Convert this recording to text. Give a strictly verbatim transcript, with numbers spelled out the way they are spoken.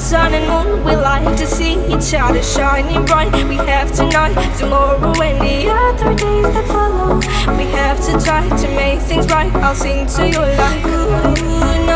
sun and moon, we like to see each other shining bright. We have tonight, tomorrow and the other days that follow. We have to try to make things right. I'll sing to you like ooh,